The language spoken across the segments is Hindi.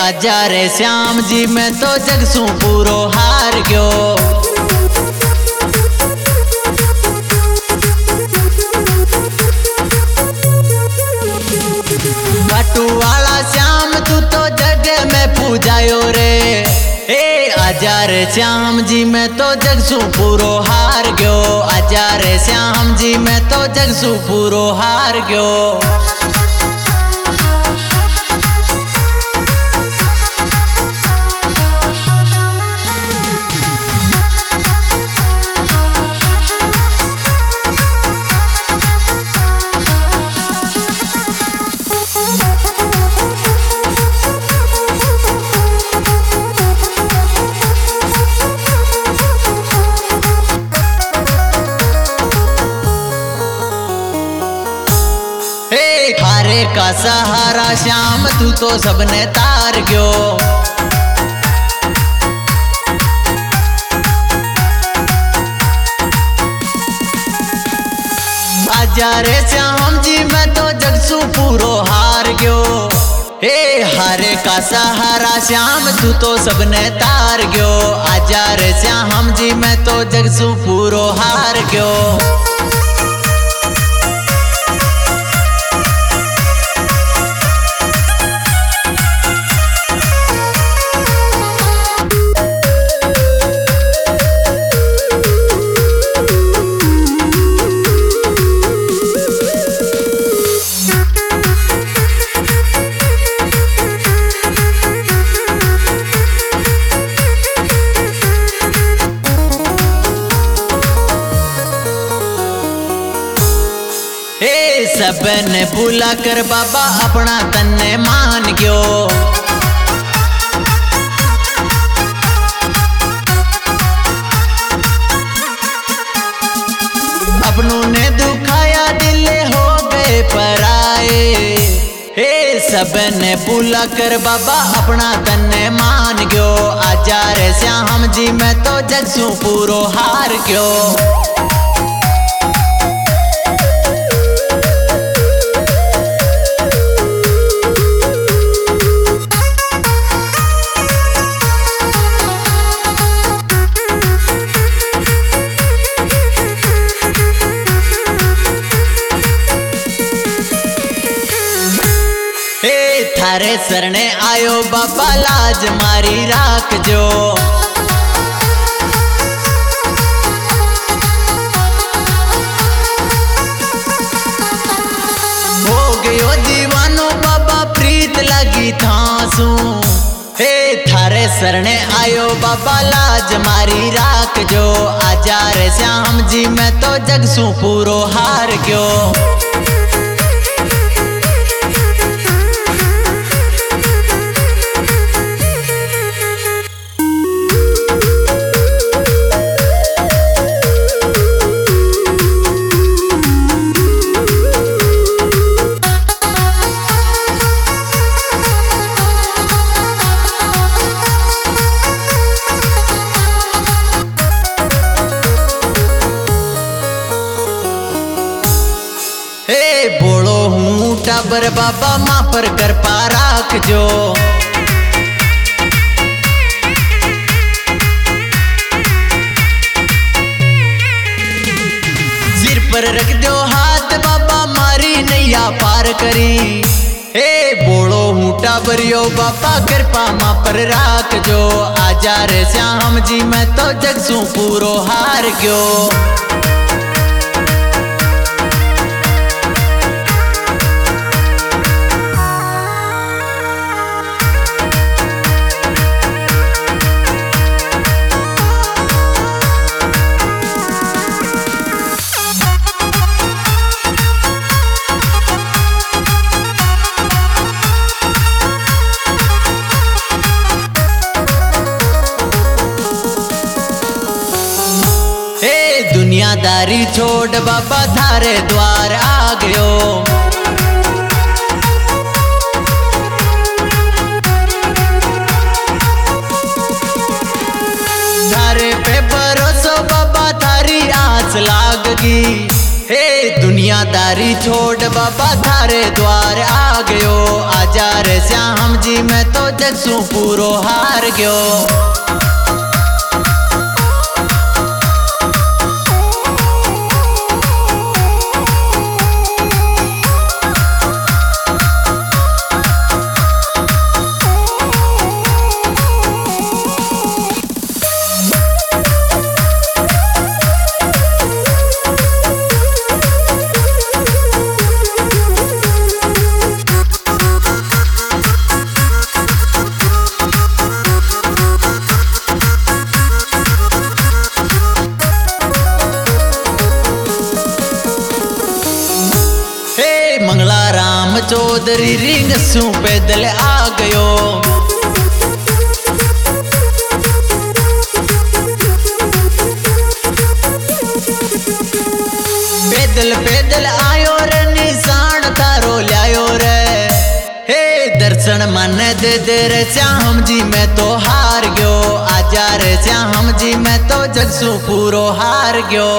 आजा रे श्याम जी मैं तो जगसू पूरो हार गयो। बटू वाला श्याम तू तो जग में पूजायो रे। आजा रे श्याम जी मैं तो जगसू पूरो हार गयो। आजा रे श्याम जी मैं तो जगसू पूरो हार गयो। थारे का सहारा श्याम तू तो सबने तार गयो। आजा रे श्याम जी मैं तो जगसू पूरो हार गयो। हारे का सहारा श्याम तू तो सबने तार गयो। आजा रे श्याम जी मैं तो जगसू पूरो हार गयो। सबने बुला कर बाबा अपना तन्ने मान गयो। अपनों ने दुखाया दिल हो गए पराए। सबने बुला कर बाबा अपना तन्ने मान गयो। आजा रे श्याम जी मैं तो जगसू पूरो हार गयो। थारे सरने आयो बाबा लाज मारी राख जो। हो गयो दीवानो बाबा प्रीत लगी थांसू। थारे सरने आयो बाबा लाज मारी राख जो। आजा रे श्याम जी मैं तो जगसू पूरो हार गयो। बोलो हूँ टाबर बाबा माँ पर कृपा राख जो। सिर पर रख दो हाथ बाबा मारी नैया पार करी। बोलो हूँ टाबरियो बाबा कृपा माँ पर राख जो। आजा रे श्याम जी मैं तो जगसू पूरो हार गयो। दुनियादारी छोड़ बाबा थारे द्वार आ गयो। थारे पे भरोसो बाबा थारी आस लाग गई। दुनिया दुनियादारी छोड़ बाबा थारे द्वार आ गयो। आजा रे श्याम जी मैं तो जगसू पूरो हार गयो। मंगला राम चौधरी रिंग सू पैदल आ गयो। पैदल पैदल आयो रे निशान थारो लायो रे। हे दर्शन मन दे दे रे श्याम जी मैं तो हार गयो। आजा रे श्याम जी मैं तो जगसू पूरो हार गयो।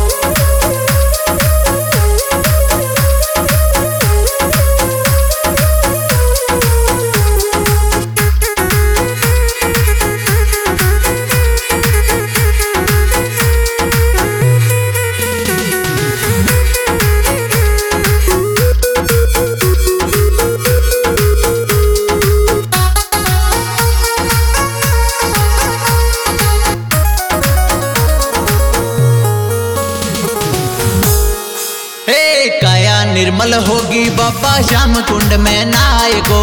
काया निर्मल होगी बाबा श्याम कुंड में नहाए गो।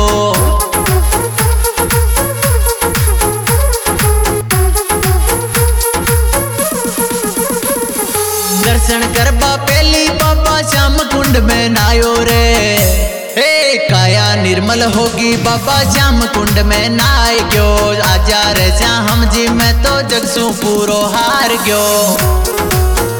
दर्शन करबा पहली बाबा श्याम कुंड में नहायो रे। हे काया निर्मल होगी बाबा श्याम कुंड में नहाए गयो। आजा रे श्याम जी मैं तो जगसू पूरो हार गयो।